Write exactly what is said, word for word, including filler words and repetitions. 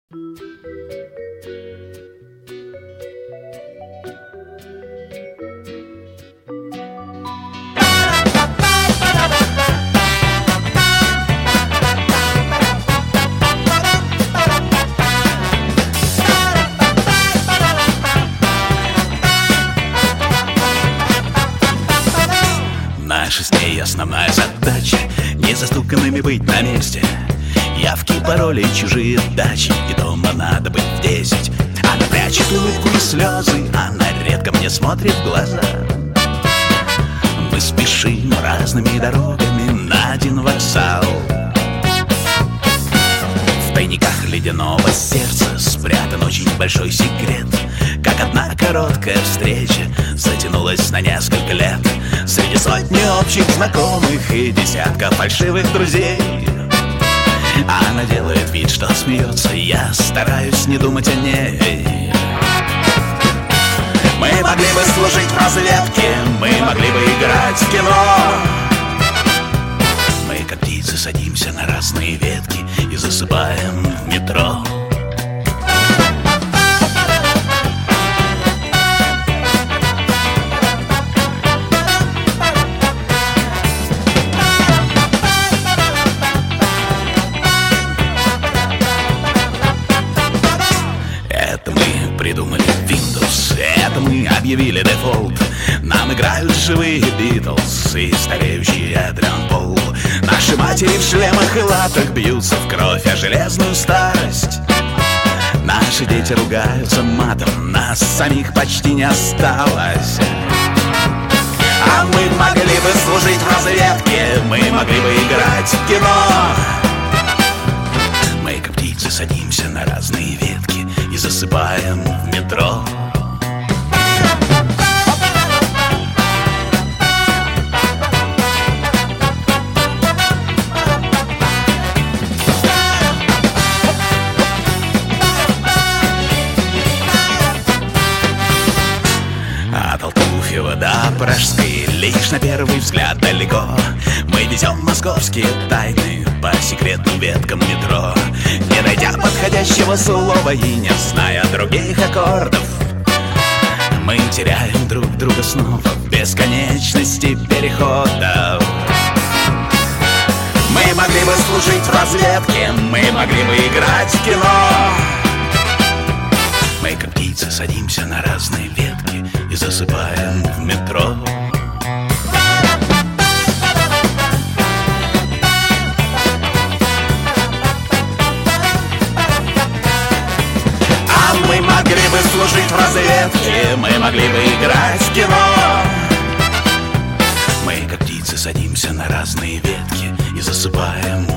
Наша с ней основная задача не застуканными быть на месте. Явки, пароли, чужие дачи, и дома надо быть в десять. Она прячет улыбку и слезы, она редко мне смотрит в глаза. Мы спешим разными дорогами на один вокзал. В тайниках ледяного сердца спрятан очень большой секрет. Как одна короткая встреча затянулась на несколько лет. Среди сотни общих знакомых и десятка фальшивых друзей. Она делает вид, что смеется, я стараюсь не думать о ней. Мы могли бы служить в разведке, мы могли бы играть в кино. Мы как птицы садимся на разные ветки и засыпаем в метро. Это мы придумали Windows, это мы объявили дефолт. Нам играют живые Битлз и стареющий Эдриан Пол. Наши матери в шлемах и латах бьются в кровь о железную старость. Наши дети ругаются матом, нас самих почти не осталось. А мы могли бы служить в разведке, мы могли бы играть в кино. Мы как птицы садимся на разные ветки и засыпаем в метро. От Алтуфьева до Пражской лишь на первый взгляд далеко. Мы везем московские тайны по секретным веткам метро. Не найдя подходящего слова и не зная других аккордов, мы теряем друг друга снова в бесконечности переходов. Мы могли бы служить в разведке, мы могли бы играть в кино. Мы как птицы садимся на разные ветки и засыпаем в метро. А мы могли бы служить в разведке, мы могли бы играть в кино. Мы как птицы садимся на разные ветки и засыпаем